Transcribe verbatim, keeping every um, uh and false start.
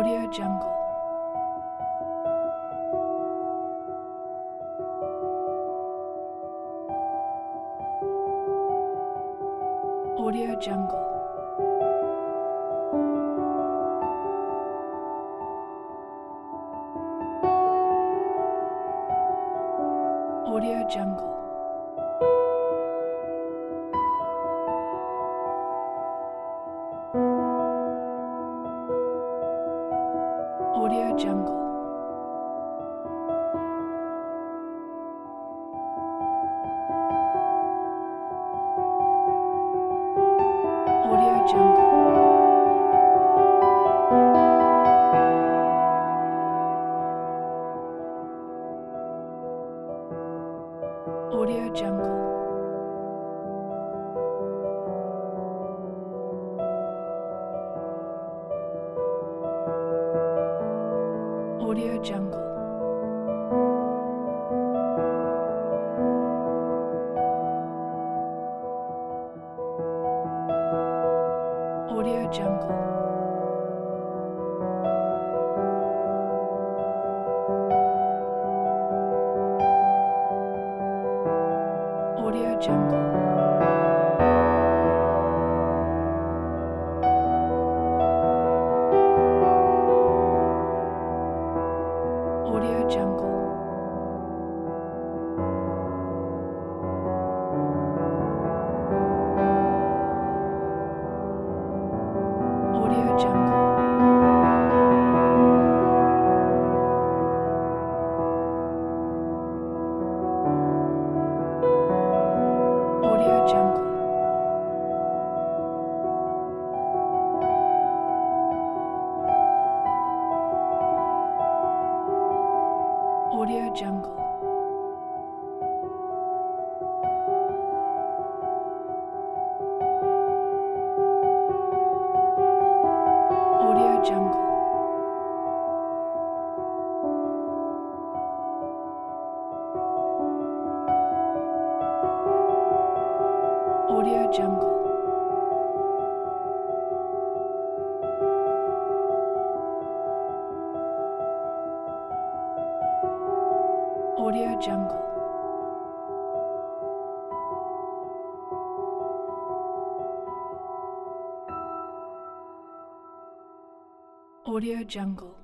Audio Jungle. Audio Jungle. Audio Jungle. Audio Jungle. Audio Jungle. Audio Jungle. Audio Jungle. Audio Jungle. Audio Jungle. Audio Jungle. Audio Jungle. Audio Jungle. Audio Jungle. Audio Jungle. Audio Jungle. Audio Jungle. Audio Jungle.